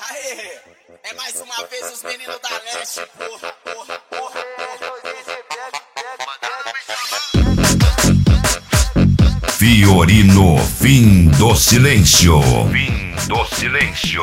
Aê, é mais uma vez os meninos da Leste, porra. Fiorino, fim do silêncio. Fim do silêncio.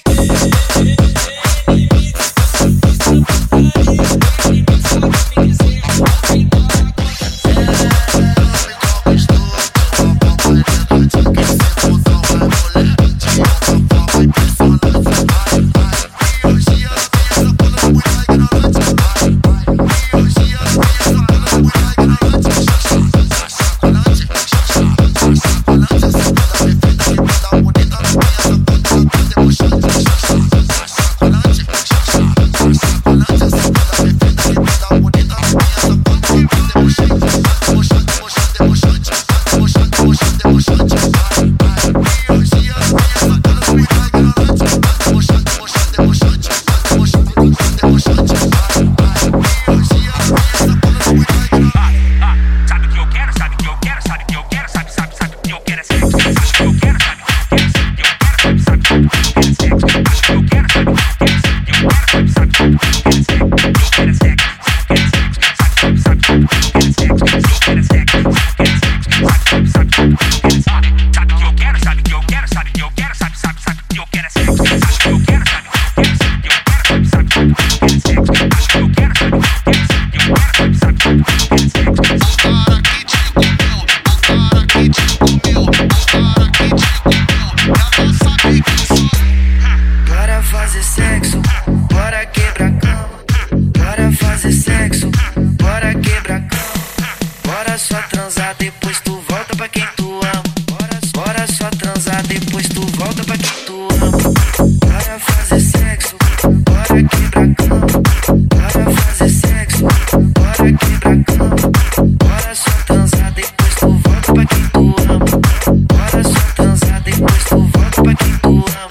Bora fazer sexo, bora quebrar a cama. Bora fazer sexo, bora quebrar a cama. Bora só transar, depois tu volta pra quem tu ama. Bora só transar, depois tu volta pra quem tu ama. Bora fazer sexo, bora quebrar a cama. Bora fazer sexo, bora quebrar a cama. Bora só transar, depois tu volta pra quem tu ama. Bora só transar, depois tu volta pra quem tu ama.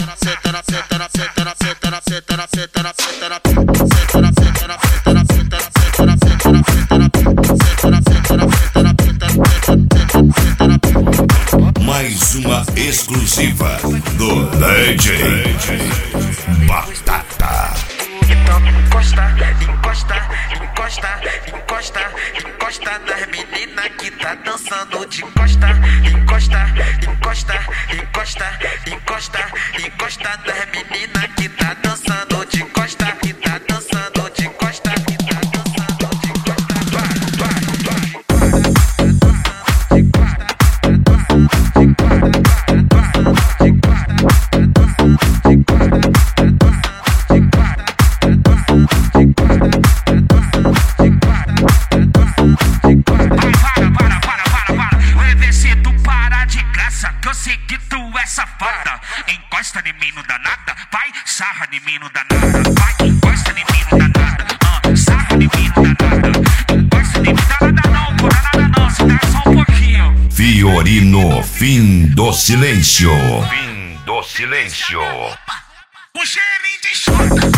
Mais uma exclusiva do DJ Batata. Então encosta, encosta, encosta, encosta, encosta nas meninas que tá dançando de costa. Encosta, encosta, encosta, encosta, encosta nas meninas que tá dançando de costa. Que tá dançando de costa, que tá dançando de eu sei que tu é safada. Encosta em mim, não dá nada. Vai, sarra em mim, não dá nada. Vai, encosta em mim, não dá nada. Sarra em mim, não dá nada. Encosta em mim, não dá nada não, não dá nada não. Se der só um pouquinho. Fiorino, fim do silêncio. Fim do silêncio. Um cheirinho de chota.